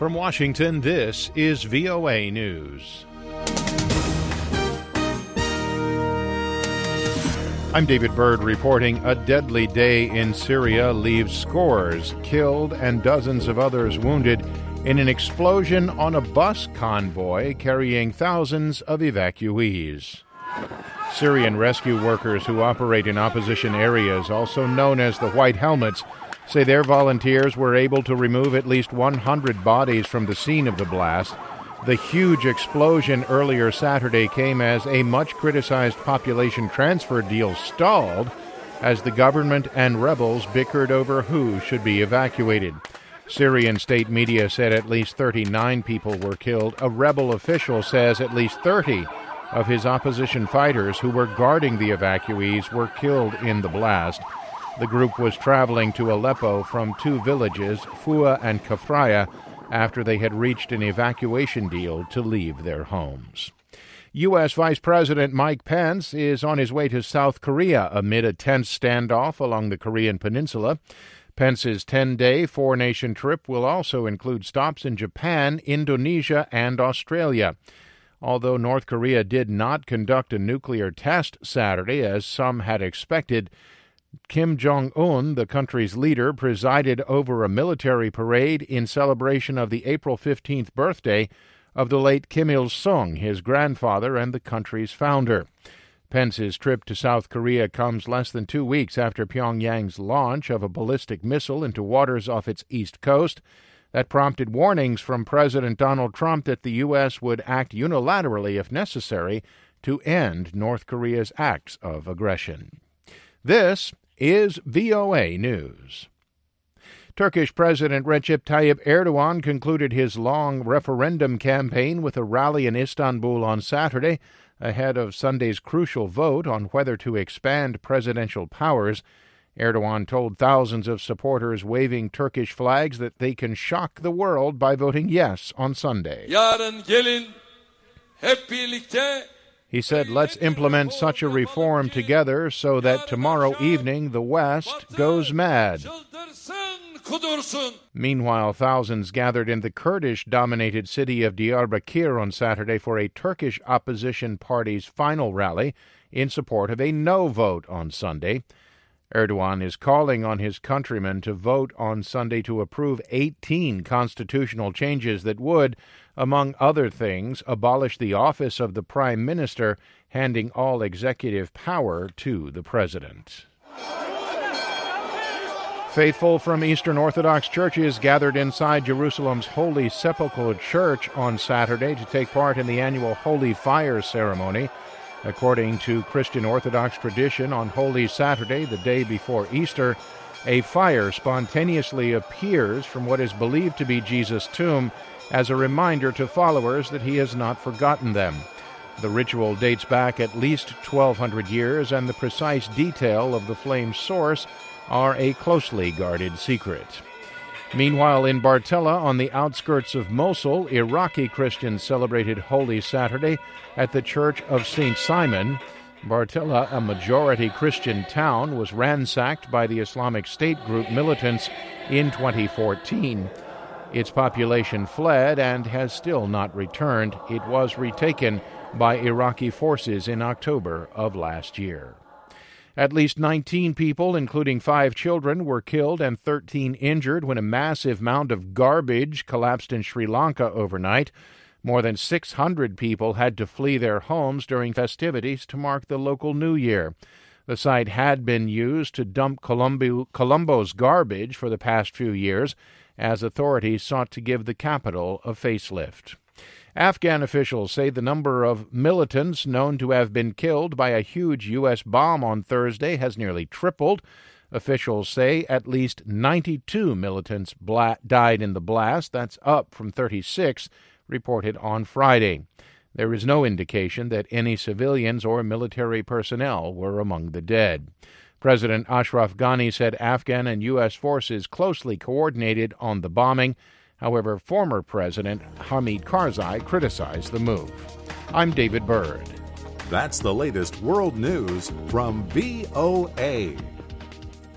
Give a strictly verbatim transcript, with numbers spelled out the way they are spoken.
From Washington, this is V O A News. I'm David Byrd reporting. A deadly day in Syria leaves scores killed and dozens of others wounded in an explosion on a bus convoy carrying thousands of evacuees. Syrian rescue workers who operate in opposition areas, also known as the White Helmets, say their volunteers were able to remove at least one hundred bodies from the scene of the blast. The huge explosion earlier Saturday came as a much-criticized population transfer deal stalled as the government and rebels bickered over who should be evacuated. Syrian state media said at least thirty-nine people were killed. A rebel official says at least thirty of his opposition fighters who were guarding the evacuees were killed in the blast. The group was traveling to Aleppo from two villages, Fua and Kafraya, after they had reached an evacuation deal to leave their homes. U S. Vice President Mike Pence is on his way to South Korea amid a tense standoff along the Korean peninsula. Pence's ten-day four-nation trip will also include stops in Japan, Indonesia, and Australia. Although North Korea did not conduct a nuclear test Saturday, as some had expected, Kim Jong-un, the country's leader, presided over a military parade in celebration of the April fifteenth birthday of the late Kim Il-sung, his grandfather and the country's founder. Pence's trip to South Korea comes less than two weeks after Pyongyang's launch of a ballistic missile into waters off its east coast. That prompted warnings from President Donald Trump that the U S would act unilaterally if necessary to end North Korea's acts of aggression. This is V O A News. Turkish President Recep Tayyip Erdogan concluded his long referendum campaign with a rally in Istanbul on Saturday, ahead of Sunday's crucial vote on whether to expand presidential powers. Erdogan told thousands of supporters waving Turkish flags that they can shock the world by voting yes on Sunday. Yarın gelin hep birlikte. He said, let's implement such a reform together so that tomorrow evening the West goes mad. Meanwhile, thousands gathered in the Kurdish-dominated city of Diyarbakir on Saturday for a Turkish opposition party's final rally in support of a no vote on Sunday. Erdogan is calling on his countrymen to vote on Sunday to approve eighteen constitutional changes that would, among other things, abolish the office of the prime minister, handing all executive power to the president. Faithful from Eastern Orthodox churches gathered inside Jerusalem's Holy Sepulchre Church on Saturday to take part in the annual Holy Fire ceremony. According to Christian Orthodox tradition, on Holy Saturday, the day before Easter, a fire spontaneously appears from what is believed to be Jesus' tomb as a reminder to followers that he has not forgotten them. The ritual dates back at least twelve hundred years, and the precise detail of the flame's source are a closely guarded secret. Meanwhile, in Bartella, on the outskirts of Mosul, Iraqi Christians celebrated Holy Saturday at the Church of Saint Simon. Bartella, a majority Christian town, was ransacked by the Islamic State group militants in twenty fourteen. Its population fled and has still not returned. It was retaken by Iraqi forces in October of last year. At least nineteen people, including five children, were killed and thirteen injured when a massive mound of garbage collapsed in Sri Lanka overnight. More than six hundred people had to flee their homes during festivities to mark the local New Year. The site had been used to dump Colombo, Colombo's garbage for the past few years, as authorities sought to give the capital a facelift. Afghan officials say the number of militants known to have been killed by a huge U S bomb on Thursday has nearly tripled. Officials say at least ninety-two militants bla- died in the blast. That's up from thirty-six reported on Friday. There is no indication that any civilians or military personnel were among the dead. President Ashraf Ghani said Afghan and U S forces closely coordinated on the bombing. However, former President Hamid Karzai criticized the move. I'm David Byrd. That's the latest world news from V O A.